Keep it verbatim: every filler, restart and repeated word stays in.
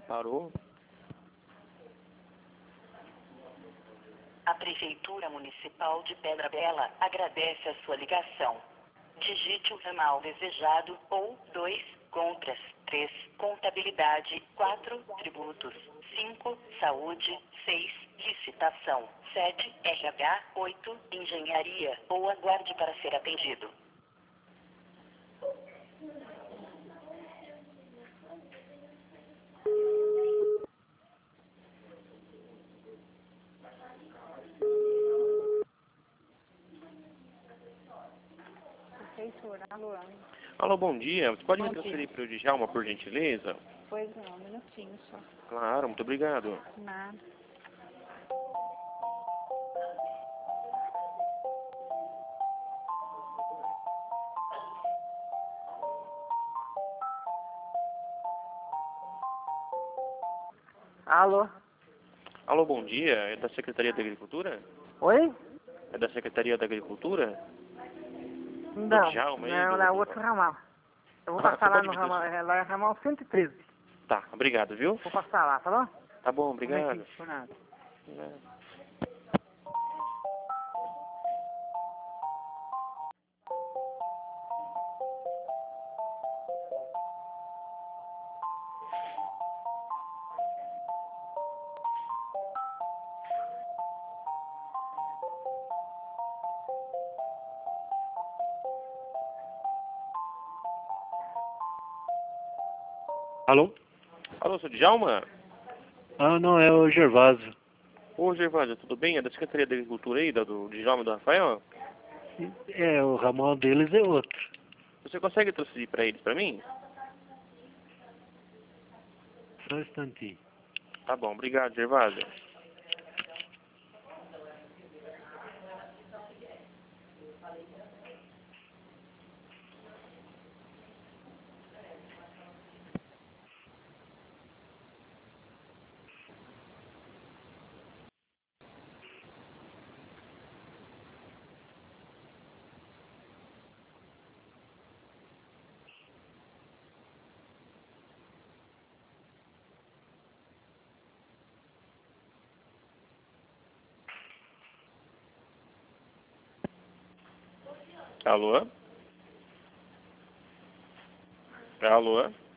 Parou. A Prefeitura Municipal de Pedra Bela agradece a sua ligação. Digite o ramal desejado ou dois compras, três contabilidade, quatro tributos, cinco saúde, seis licitação, sete R H, oito engenharia ou aguarde para ser atendido. Prefeitura, alô. Alô, bom dia. Você pode Bom me transferir dia. para o Djalma, por gentileza? Pois não, um minutinho só. Claro, muito obrigado. Nada. Alô? Alô, bom dia. É da Secretaria da Agricultura? Oi? É da Secretaria da Agricultura? Não, Djalma aí, não, do- não, é do- outro ramal. Eu vou Ah, passar você lá pode no me ramal, transferir? é, lá é ramal cento e treze. Tá, obrigado, viu? Vou passar lá, tá bom? Tá bom, Um obrigado. momentinho, por nada. Alô? Alô, seu Djalma? Ah, não, é o Gervásio. Ô, Gervásio, tudo bem? É da Secretaria da Agricultura aí, da, do Djalma e do Rafael? É, o ramal deles é outro. Você consegue transferir para eles, para mim? Só um instantinho. Tá bom, obrigado, Gervásio. Alô? Alô?